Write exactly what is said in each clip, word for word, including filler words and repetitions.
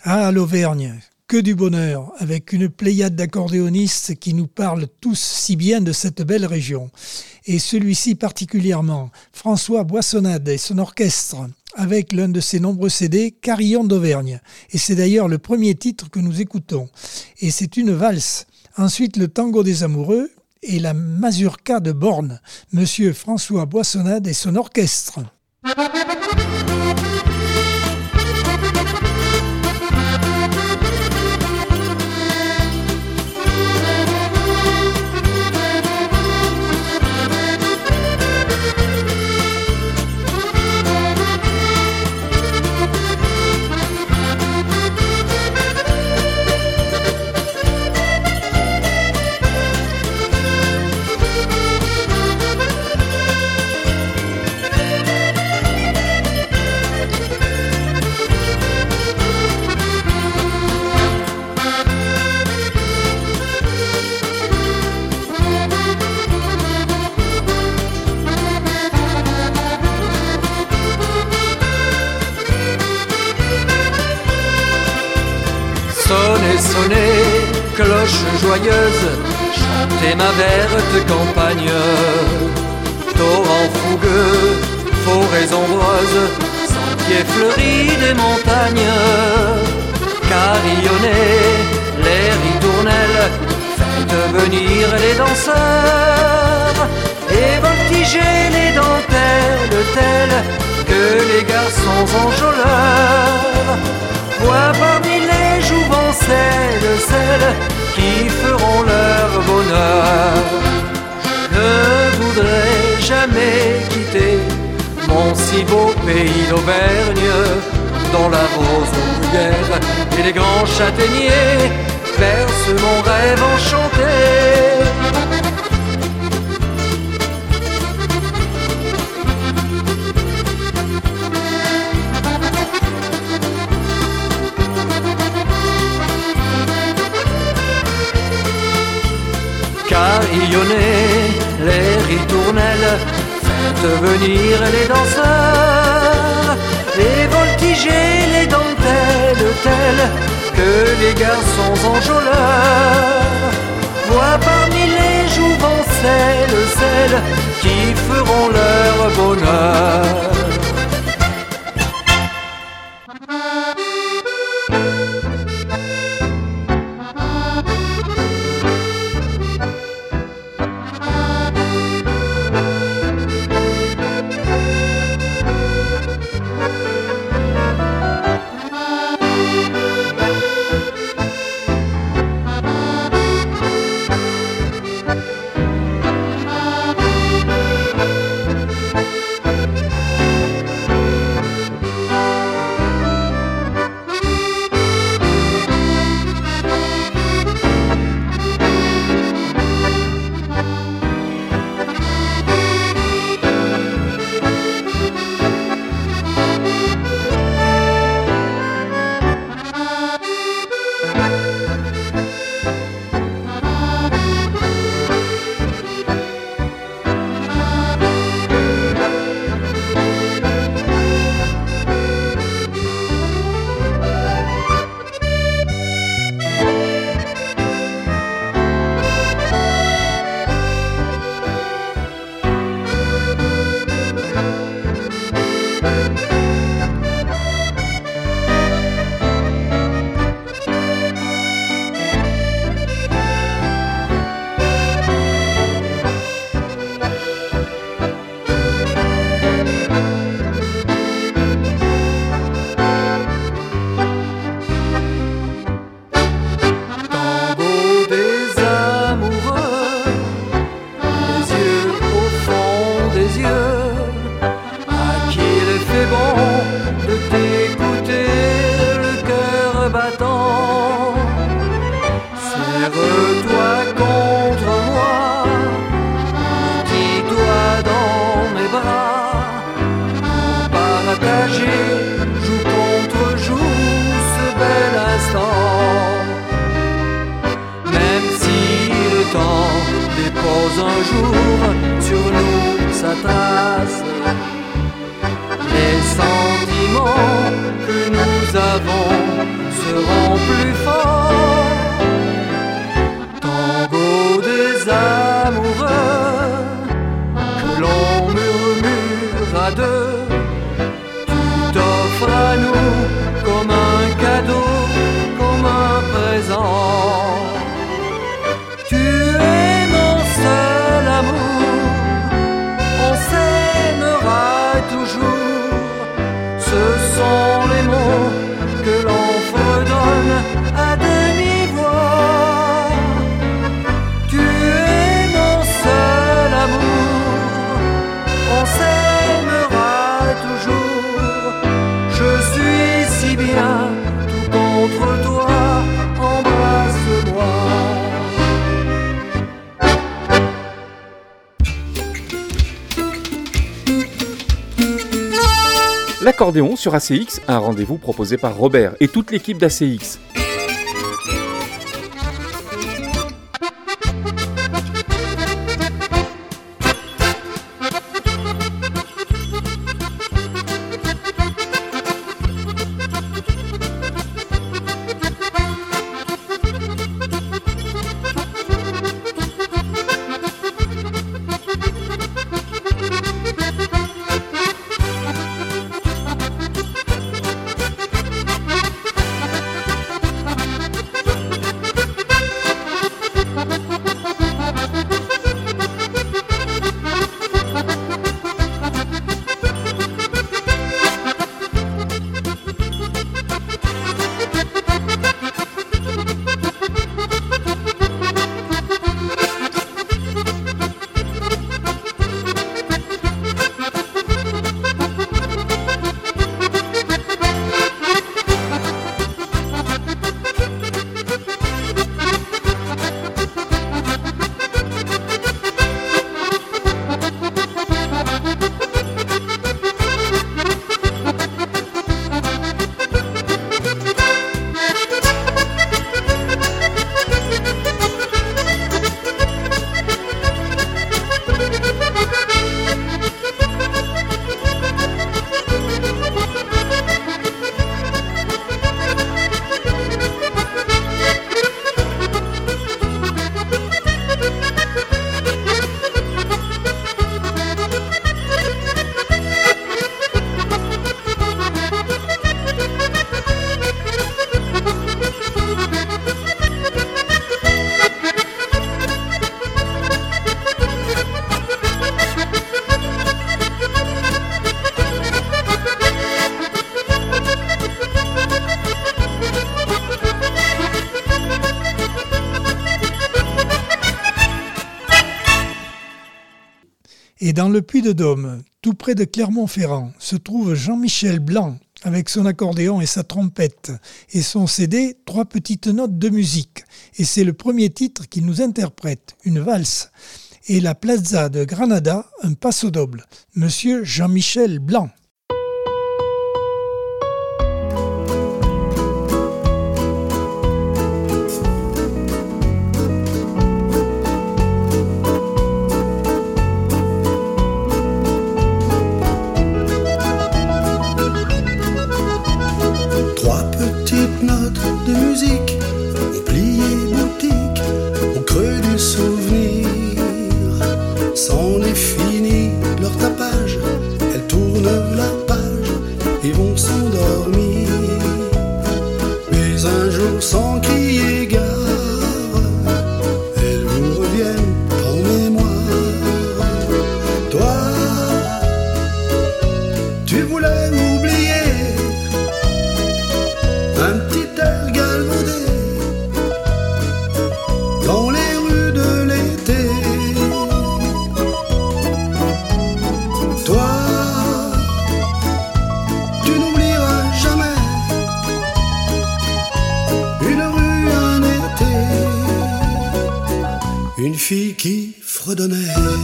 Ah, l'Auvergne, que du bonheur, avec une pléiade d'accordéonistes qui nous parlent tous si bien de cette belle région. Et celui-ci particulièrement, François Boissonnade et son orchestre, avec l'un de ses nombreux C D, Carillon d'Auvergne. Et c'est d'ailleurs le premier titre que nous écoutons. Et c'est une valse. Ensuite, le tango des amoureux et la mazurka de Borne, Monsieur François Boissonnade et son orchestre. Sonnez, sonnez, cloche joyeuse, chantez ma verte campagne. Torrents fougueux, forêts ombreuses, sentiers fleuris des montagnes. Carillonnez, les ritournelles, faites venir les danseurs et voltigez les dentelles telles que les garçons enjôleurs voient parmi les jouvencelles celles qui feront leur bonheur. Je ne voudrais jamais quitter mon si beau pays d'Auvergne, dont la rose bruyère et les grands châtaigniers bercent mon rêve enchanté. Carillonnez les ritournelles, faites venir les danseurs et voltigez les dentelles telles que les garçons enjôleurs voient parmi les jouvencelles celles qui feront leur bonheur. Un jour sur nous sa trace, les sentiments que nous avons seront plus forts. Tango des amoureux que l'on murmure à deux. Tu t'offres à nous comme un cadeau, comme un présent. Tu es mon seul amour, on s'aimera toujours. Ce sont les mots que l'on fredonne à demi-voix. Tu es mon seul amour, on s'aimera toujours. Je suis si bien tout contre toi, embrasse-moi. L'accordéon sur A C X, un rendez-vous proposé par Robert et toute l'équipe d'A C X. Et dans le Puy-de-Dôme, tout près de Clermont-Ferrand, se trouve Jean-Michel Blanc avec son accordéon et sa trompette et son C D « Trois petites notes de musique ». Et c'est le premier titre qu'il nous interprète, une valse. Et la Plaza de Granada, un passo doble. Monsieur Jean-Michel Blanc. De musique, ont plié boutique au creux du souvenir. C'en est fini leur tapage, elles tournent la page et vont s'endormir. Mais un jour sans crier gare, elles vous reviennent en mémoire. Toi, tu voulais m'oublier, un petit air galvaudé dans les rues de l'été. Toi, tu n'oublieras jamais une rue, un été, une fille qui fredonnait.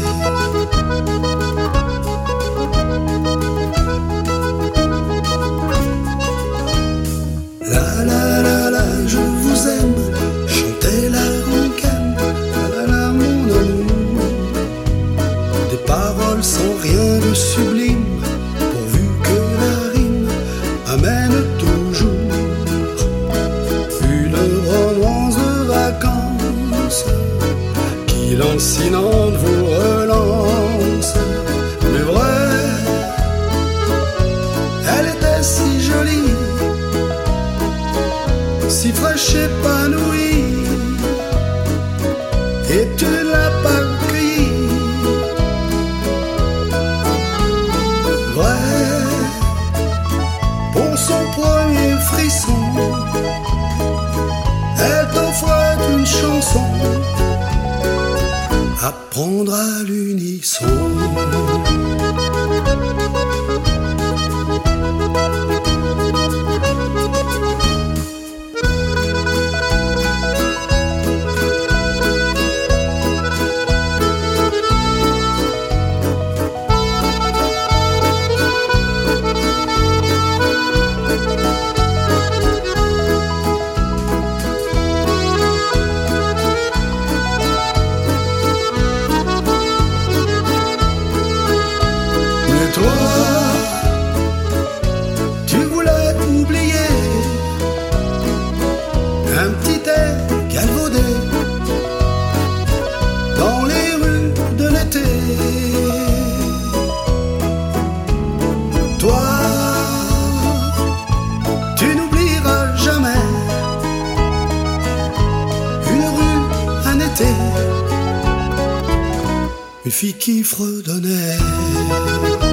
La la la la, je vous aime, chantez la rengaine, la la la mon amour. Des paroles sans rien de sublime, pourvu que la rime amène toujours lancinante vous relance. Mais vrai, elle était si jolie, si fraîche épanouie, et tu ne l'as pas cueillie. Vrai, pour son premier frisson, elle t'offrait une chanson à prendre à l'unisson. Tu voulais oublier un petit air galvaudé dans les rues de l'été. Toi, tu n'oublieras jamais une rue, un été, une fille qui fredonnait.